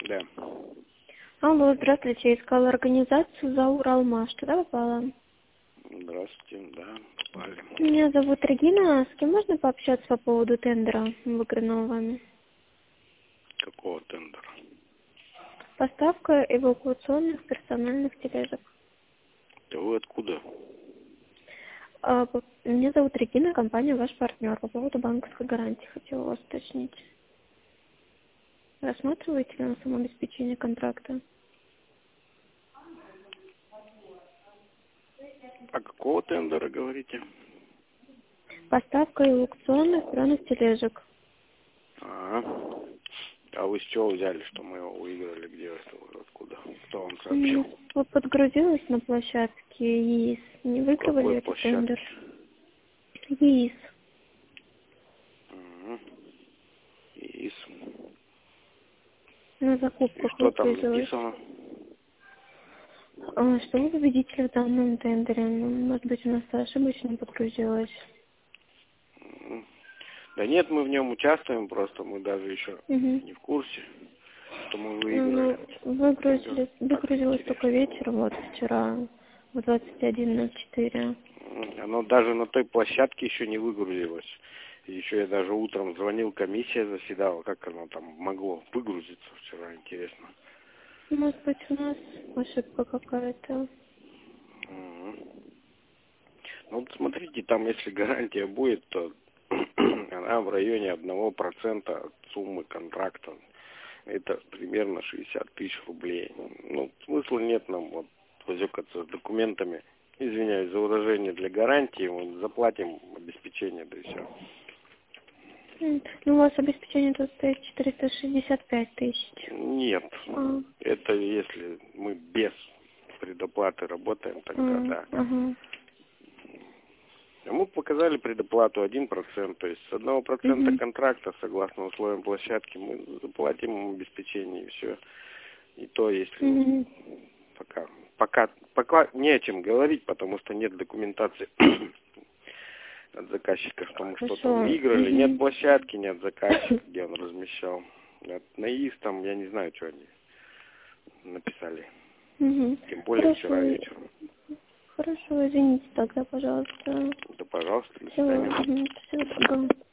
Да. Алло, здравствуйте. Я искала организацию за Уралмаш. Туда попала? Здравствуйте, да, попали. Меня зовут Регина. С кем можно пообщаться по поводу тендера, выигранного вами? Какого тендера? Поставка эвакуационных персональных тележек. Да вы откуда? Меня зовут Регина, компания «Ваш партнер». По поводу банковской гарантии хотела вас уточнить. Рассматриваете ли на самообеспечение контракта? А какого тендера говорите? Поставка эвакуационных персональных тележек. А вы с чего взяли, что мы его выиграли? Где это? Откуда? Кто вам сообщил? Подгрузилась на площадке ЕИС. Не выигрывали Какой этот тендер? площадке? ЕИС. ИИС. На И закупках что там выгрузилась. написано? Что вы победитель в данном тендере? Ну, может быть, у нас ошибочно подгрузилась. Да нет, мы в нем участвуем, просто мы даже еще Угу. не в курсе, что мы Ну, выиграли. выгрузилась только вечером, вот вчера, в 21:04. Оно даже на той площадке еще не выгрузилось. И еще я даже утром звонил, комиссия заседала, как оно там могло выгрузиться вчера, интересно. Может быть, у нас ошибка какая-то. Ну вот смотрите, там если гарантия будет, то она в районе 1% от суммы контракта. Это примерно 60 тысяч рублей. Ну, смысла нет нам вот возюкаться с документами. Извиняюсь за выражение, для гарантии мы заплатим обеспечение, да и все. Ну, у вас обеспечение тут стоит 465 тысяч. Нет, это если мы без предоплаты работаем, тогда да. Ага. А мы показали предоплату 1%, то есть с 1% контракта, согласно условиям площадки, мы заплатим им обеспечение и все. И то, если пока не о чем говорить, потому что нет документации от заказчика, что мы что-то выиграли, нет площадки, нет заказчика, где он размещал. На ИИС там, я не знаю, что они написали. Тем более вчера вечером. Хорошо, извините тогда, пожалуйста. Да, пожалуйста, до свидания. Всего доброго.